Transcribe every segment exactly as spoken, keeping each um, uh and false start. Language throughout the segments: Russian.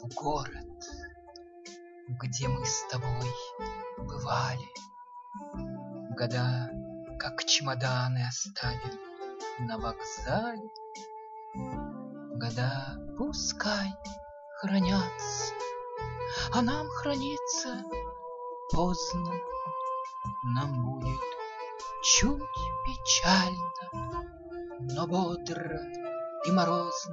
город, где мы с тобой бывали, года, как чемоданы оставим на вокзале. Года пускай хранятся, а нам храниться поздно. Нам будет чуть печально, но бодро и морозно.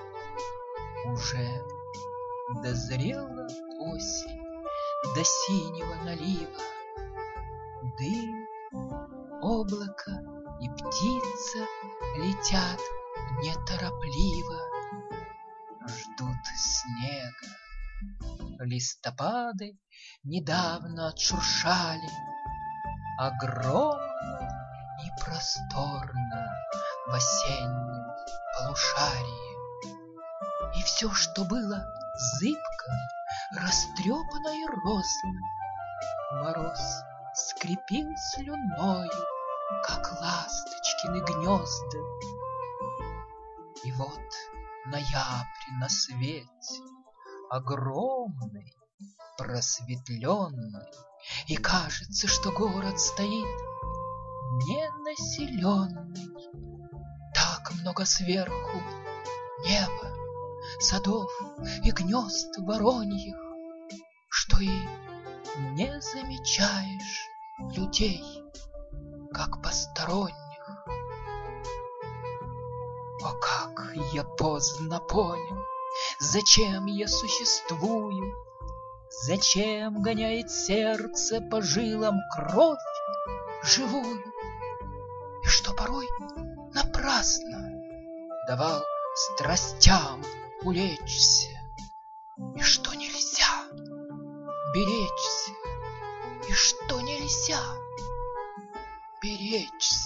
Уже дозрела осень до синего налива. Дым, облако и птица летят неторопливо, ждут снега. Листопады недавно отшуршали, огромно и просторно в осеннем полушарии. И все, что было зыбко, растрепано и розно, мороз скрипел слюною, как ласточкины гнезда. И вот ноябрь на свете, огромный, просветленный, и кажется, что город стоит ненаселенный. Так много сверху неба, садов и гнезд вороньих, что и не замечаешь людей, как посторонних. О, как я поздно понял, зачем я существую, зачем гоняет сердце по жилам кровь живую, и что порой напрасно давал страстям улечься, и что нельзя беречься, и что нельзя беречься.